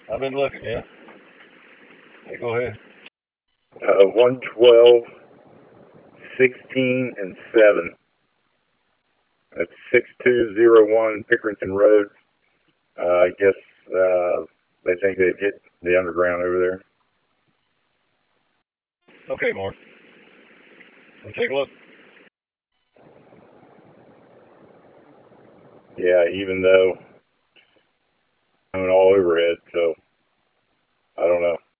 I've been looking, yeah. Hey, go ahead. 112, 16, and 7. That's 6201 Pickerington Road. I guess they think they've hit the underground over there. Okay, Mark. Let's take a look. Yeah, even though I'm all overhead.